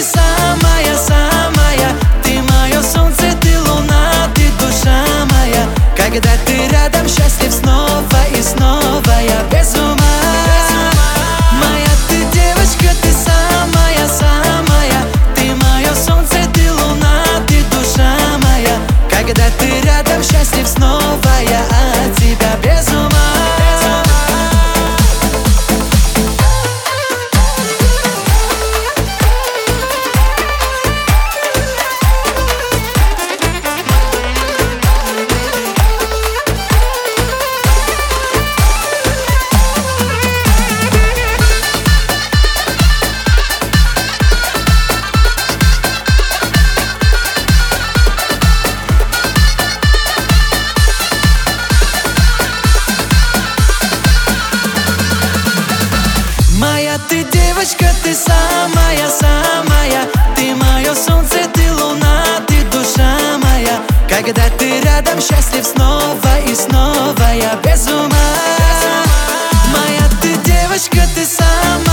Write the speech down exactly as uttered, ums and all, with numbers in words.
ты самая, самая. Ты мое солнце, ты луна, ты душа моя. Когда ты рядом, счастлив снова и снова, я без ума. Моя ты девочка, ты самая, самая. Ты мое солнце, ты луна, ты душа моя. Когда ты рядом, счастлив снова, я от тебя без ума. Моя ты девочка, ты самая, самая. Ты мое солнце, ты луна, ты душа моя. Когда ты рядом, счастлив снова и снова, я без ума. Моя ты девочка, ты самая.